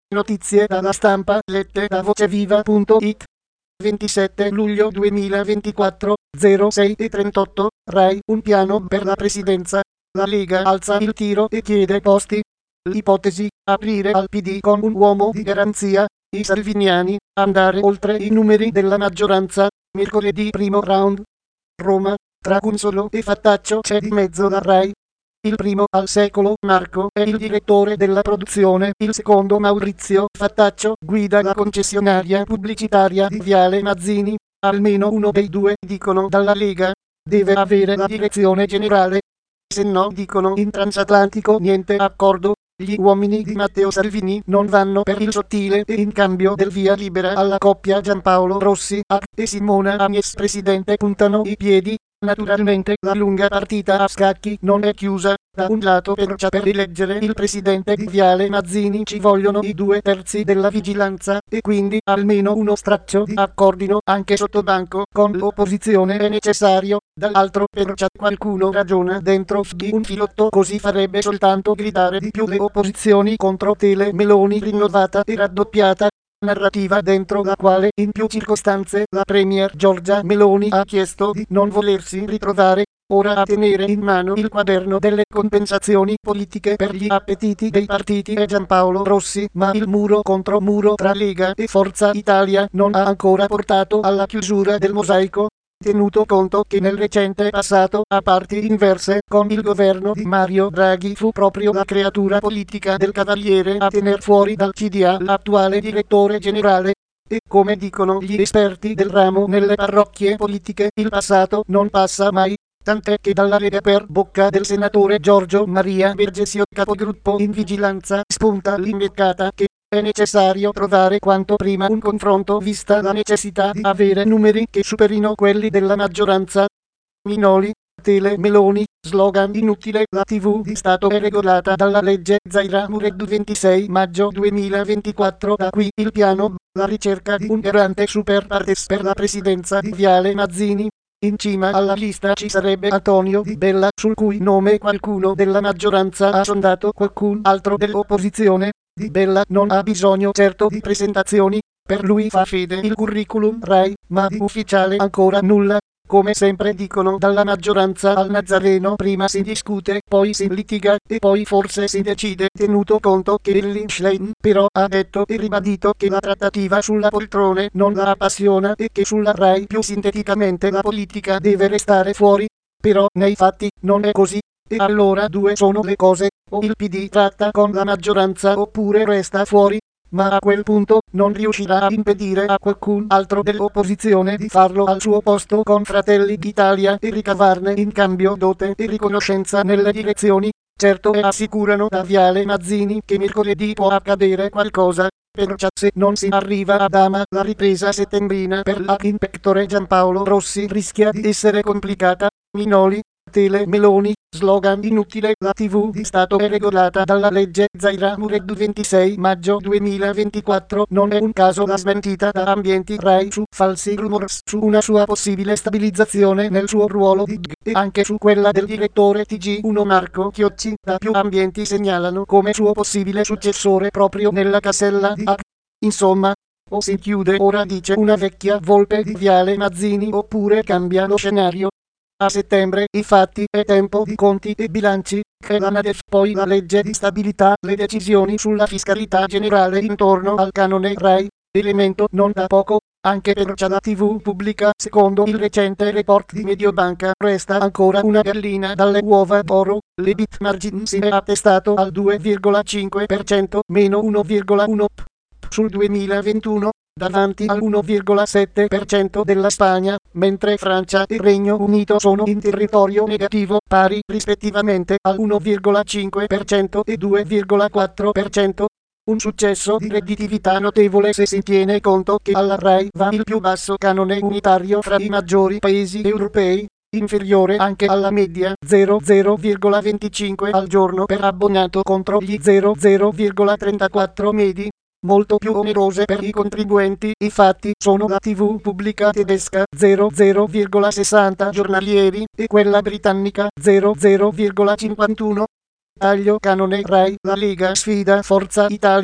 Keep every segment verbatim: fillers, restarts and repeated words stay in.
Notizie dalla stampa lette da voceviva punto it. ventisette luglio duemilaventiquattro, zero sei e trentotto, Rai, un piano per la presidenza. La Lega alza il tiro e chiede posti. L'ipotesi, aprire al P D con un uomo di garanzia, i salviniani, andare oltre i numeri della maggioranza, mercoledì primo round. Roma, tra Cunsolo e Fattaccio c'è di mezzo la Rai. Il primo al secolo, Marco, è il direttore della produzione, il secondo Maurizio Fattaccio guida la concessionaria pubblicitaria di Viale Mazzini, almeno uno dei due, dicono dalla Lega, deve avere la direzione generale. Se no, dicono in transatlantico niente accordo, gli uomini di Matteo Salvini non vanno per il sottile e in cambio del via libera alla coppia Giampaolo Rossi e Simona Agnes presidente puntano i piedi. Naturalmente la lunga partita a scacchi non è chiusa, da un lato per per rieleggere il presidente di Viale Mazzini ci vogliono i due terzi della vigilanza, e quindi almeno uno straccio di accordino anche sotto banco con l'opposizione è necessario, dall'altro per qualcuno ragiona dentro di un filotto così farebbe soltanto gridare di più le opposizioni contro Tele Meloni rinnovata e raddoppiata. Narrativa dentro la quale in più circostanze la premier Giorgia Meloni ha chiesto di non volersi ritrovare ora a tenere in mano il quaderno delle compensazioni politiche per gli appetiti dei partiti e Giampaolo Rossi, ma il muro contro muro tra Lega e Forza Italia non ha ancora portato alla chiusura del mosaico. Tenuto conto che nel recente passato, a parti inverse, con il governo di Mario Draghi fu proprio la creatura politica del Cavaliere a tener fuori dal C D A l'attuale direttore generale. E come dicono gli esperti del ramo nelle parrocchie politiche, il passato non passa mai. Tant'è che dalla Lega per bocca del senatore Giorgio Maria Bergesio, capogruppo in vigilanza, spunta l'imbeccata che è necessario trovare quanto prima un confronto vista la necessità di avere numeri che superino quelli della maggioranza. Minoli, Tele Meloni, slogan inutile, la tivù di Stato è regolata dalla legge Zaira Mured ventisei maggio duemilaventiquattro, da qui il piano, la ricerca di un garante super partes per la presidenza di Viale Mazzini. In cima alla lista ci sarebbe Antonio Di Bella, sul cui nome qualcuno della maggioranza ha sondato qualcun altro dell'opposizione. Di Bella non ha bisogno certo di presentazioni, per lui fa fede il curriculum Rai, ma di ufficiale ancora nulla. Come sempre dicono dalla maggioranza al Nazareno, prima si discute, poi si litiga, e poi forse si decide, tenuto conto che Elly Schlein però ha detto e ribadito che la trattativa sulla poltrone non la appassiona e che sulla Rai più sinteticamente la politica deve restare fuori. Però nei fatti non è così. E allora due sono le cose, o il P D tratta con la maggioranza oppure resta fuori. Ma a quel punto non riuscirà a impedire a qualcun altro dell'opposizione di farlo al suo posto con Fratelli d'Italia e ricavarne in cambio dote e riconoscenza nelle direzioni. Certo, e assicurano da Viale Mazzini che mercoledì può accadere qualcosa, perciò se non si arriva ad ama la ripresa settembrina per la inpettore Giampaolo Rossi rischia di essere complicata. Minoli, Tele Meloni, slogan inutile, la tivù di Stato è regolata dalla legge Zaira Mured ventisei maggio duemilaventiquattro, non è un caso la smentita da ambienti Rai su falsi rumors su una sua possibile stabilizzazione nel suo ruolo di G e anche su quella del direttore T G uno Marco Chiocci, da più ambienti segnalano come suo possibile successore proprio nella casella di A. Insomma, o si chiude ora, dice una vecchia volpe di Viale Mazzini, oppure cambia lo scenario. A settembre, infatti, è tempo di conti e bilanci, che la NADEF, poi la legge di stabilità, le decisioni sulla fiscalità generale intorno al canone Rai, elemento non da poco, anche per la tivù pubblica. Secondo il recente report di Mediobanca resta ancora una gallina dalle uova d'oro, l'Ebit margin si è attestato al due virgola cinque per cento, meno uno virgola uno per cento sul duemilaventuno, davanti al uno virgola sette per cento della Spagna, mentre Francia e Regno Unito sono in territorio negativo, pari rispettivamente al uno virgola cinque per cento e due virgola quattro per cento. Un successo di redditività notevole se si tiene conto che alla Rai va il più basso canone unitario fra i maggiori paesi europei, inferiore anche alla media, zero virgola venticinque al giorno per abbonato contro gli zero virgola trentaquattro medi. Molto più onerose per i contribuenti, infatti, sono la tivù pubblica tedesca zero virgola sessanta giornalieri e quella britannica zero virgola cinquantuno. Taglio canone Rai, la Lega sfida Forza Italia.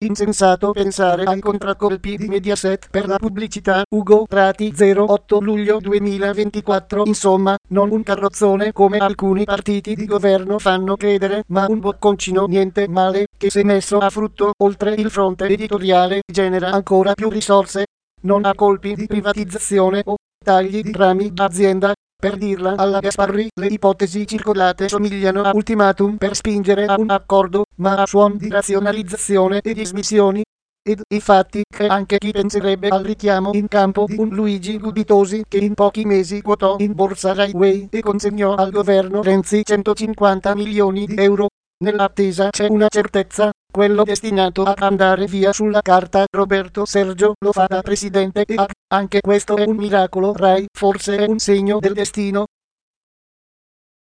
Insensato pensare ai contraccolpi di Mediaset per la pubblicità. Ugo Prati zero otto luglio duemilaventiquattro. Insomma, non un carrozzone come alcuni partiti di governo fanno credere, ma un bocconcino niente male, che se messo a frutto, oltre il fronte editoriale, genera ancora più risorse. Non a colpi di privatizzazione o tagli di rami d'azienda. Per dirla alla Gasparri, le ipotesi circolate somigliano a ultimatum per spingere a un accordo, ma a suon di razionalizzazione e dismissioni. Ed infatti c'è anche chi penserebbe al richiamo in campo di un Luigi Gubitosi che in pochi mesi quotò in borsa Rai Way e consegnò al governo Renzi centocinquanta milioni di euro. Nell'attesa c'è una certezza, quello destinato ad andare via sulla carta. Roberto Sergio lo fa da presidente e anche questo è un miracolo Rai, forse è un segno del destino.